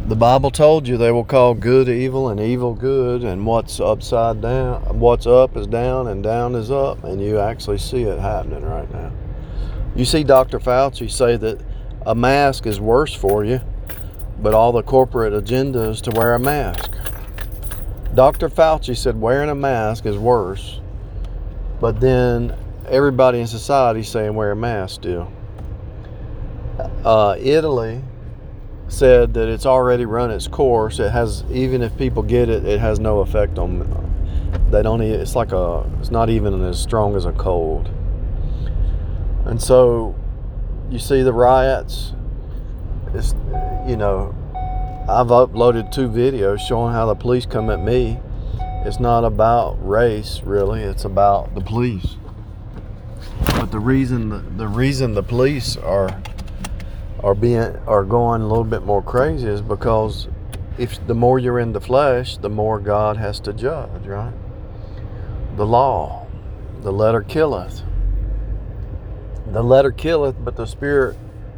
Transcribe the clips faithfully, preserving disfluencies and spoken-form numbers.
The Bible told you they will call good evil and evil good, and what's upside down, what's up is down and down is up, and you actually see it happening right now. You see Doctor Fauci say that a mask is worse for you, but all the corporate agenda is to wear a mask. Doctor Fauci said wearing a mask is worse, but then everybody in society is saying wear a mask still. Uh, Italy said that it's already run its course. It has, even if people get it, it has no effect on them. They don't. It's like a. It's not even as strong as a cold. And so, you see the riots. It's, you know, I've uploaded two videos showing how the police come at me. It's not about race, really. It's about the police. But the reason the, the reason the police are are being are going a little bit more crazy is because if the more you're in the flesh, the more God has to judge, right? The law, the letter killeth. The letter killeth, but the spirit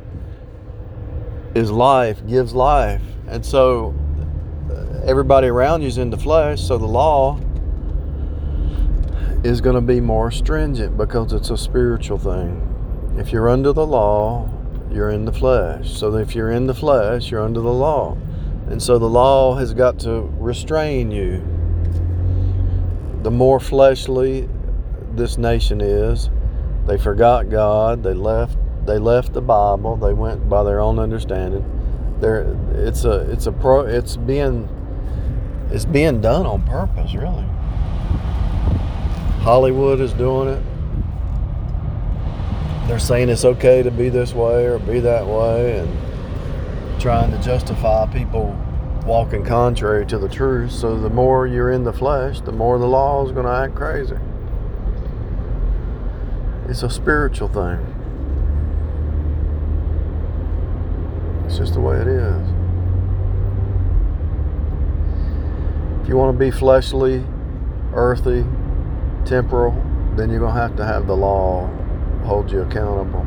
is life, gives life. And so everybody around you is in the flesh, so the law is going to be more stringent because it's a spiritual thing. If you're under the law, you're in the flesh. So if you're in the flesh, you're under the law. And so the law has got to restrain you. The more fleshly this nation is, they forgot God, they left they left the Bible, they went by their own understanding. There it's a it's a pro it's being it's being done on purpose, really. Hollywood is doing it. They're saying it's okay to be this way or be that way, and trying to justify people walking contrary to the truth. So the more you're in the flesh, the more the law is going to act crazy. It's a spiritual thing. It's just the way it is. If you want to be fleshly, earthy, temporal, then you're going to have to have the law hold you accountable.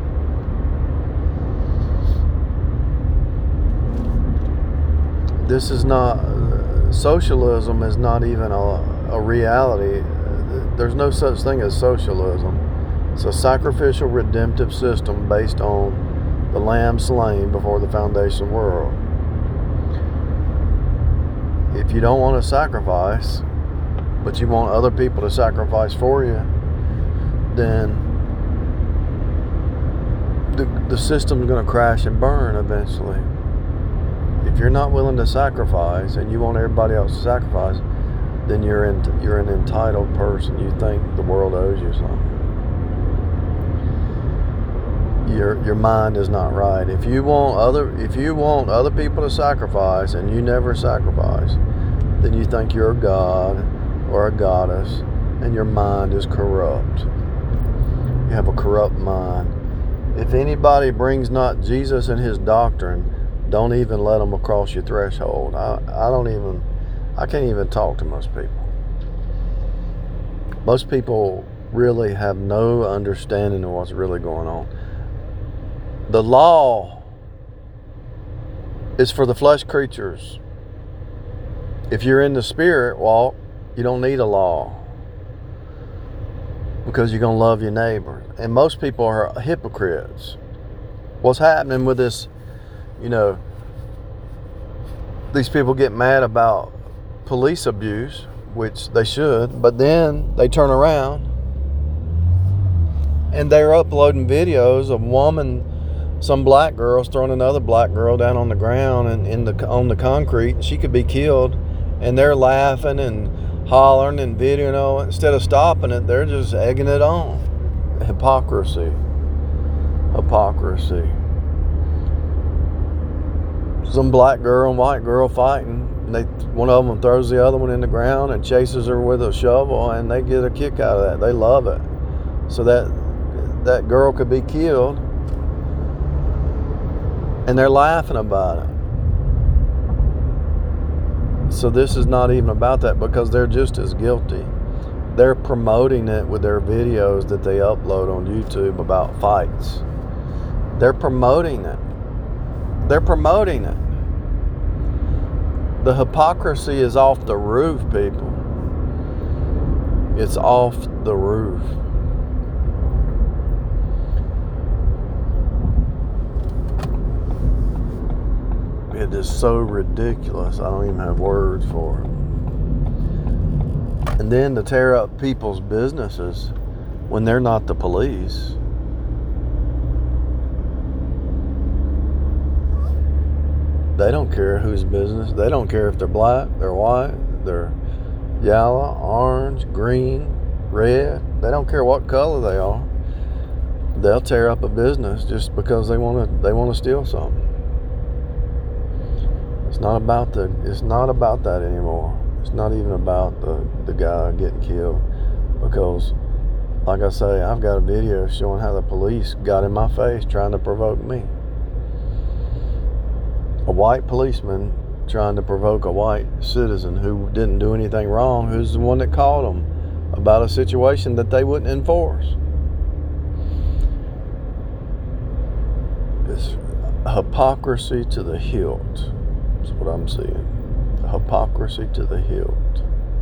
This is not, socialism is not even a, a reality. There's no such thing as socialism. It's a sacrificial redemptive system based on the lamb slain before the foundation of the world. If you don't want to sacrifice, but you want other people to sacrifice for you, then the, the system's going to crash and burn eventually. If you're not willing to sacrifice and you want everybody else to sacrifice, then you're in, you're an entitled person. You think the world owes you something. Your your mind is not right. If you want other if you want other people to sacrifice and you never sacrifice, then you think you're a god or a goddess, and your mind is corrupt. You have a corrupt mind. If anybody brings not Jesus and his doctrine, don't even let them across your threshold. I, I don't even, I can't even talk to most people. Most people really have no understanding of what's really going on. The law is for the flesh creatures. If you're in the spirit walk, you don't need a law, because you're going to love your neighbor. And most people are hypocrites. What's happening with this, you know, these people get mad about police abuse, which they should, but then they turn around and they're uploading videos of woman, some black girls throwing another black girl down on the ground and in the on the concrete. She could be killed, and they're laughing and hollering and videoing. Instead of stopping it, they're just egging it on. Hypocrisy. Hypocrisy. Some black girl and white girl fighting. And they, one of them throws the other one in the ground and chases her with a shovel, and they get a kick out of that. They love it. So that that girl could be killed, and they're laughing about it. So this is not even about that, because they're just as guilty. They're promoting it with their videos that they upload on YouTube about fights. They're promoting it. They're promoting it. The hypocrisy is off the roof, people. It's off the roof. It is so ridiculous. I don't even have words for it. And then to tear up people's businesses when they're not the police. They don't care whose business. They don't care if they're black, they're white, they're yellow, orange, green, red. They don't care what color they are. They'll tear up a business just because they want to. They want to steal something. It's not about the. It's not about that anymore. It's not even about the the guy getting killed, because, like I say, I've got a video showing how the police got in my face trying to provoke me. A white policeman trying to provoke a white citizen who didn't do anything wrong, who's the one that called them about a situation that they wouldn't enforce. It's hypocrisy to the hilt. That's what I'm seeing. Hypocrisy to the hilt.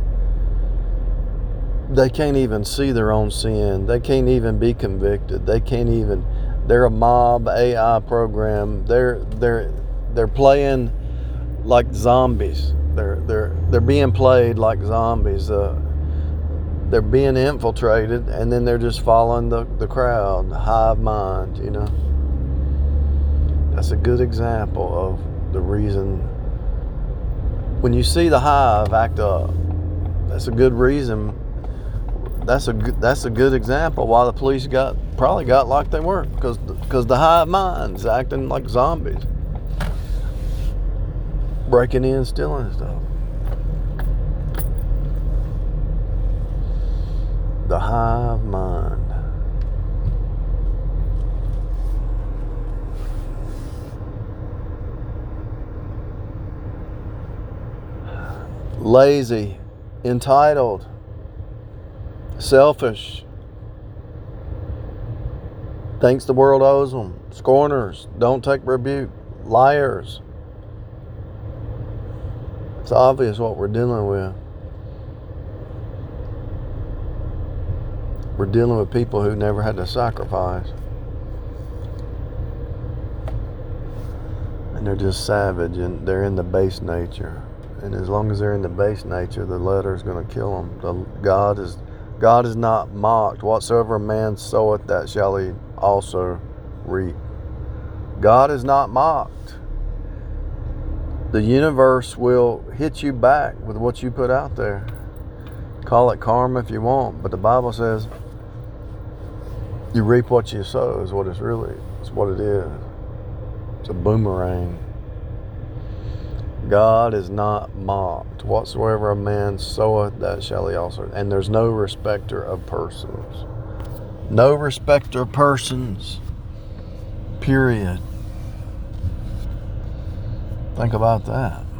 They can't even see their own sin. They can't even be convicted. They can't even. They're a mob A I program. They're they're they're playing like zombies. They're they're they're being played like zombies. Uh, they're being infiltrated, and then they're just following the the crowd, the hive mind. You know. That's a good example of the reason. When you see the hive act up, that's a good reason. That's a good, that's a good example why the police got probably got like they were, because because the hive mind's acting like zombies, breaking in, stealing stuff. The hive mind. Lazy, entitled, selfish, thinks the world owes them, scorners, don't take rebuke, liars. It's obvious what we're dealing with. We're dealing with people who never had to sacrifice. And they're just savage, and they're in the base nature. And as long as they're in the base nature, the letter is going to kill them. The, God is God is not mocked. Whatsoever a man soweth, that shall he also reap. God is not mocked. The universe will hit you back with what you put out there. Call it karma if you want, but the Bible says you reap what you sow is what it's really, it's what it is. It's a boomerang. God is not mocked. Whatsoever a man soweth, that shall he also. And there's no respecter of persons. No respecter of persons. Period. Think about that.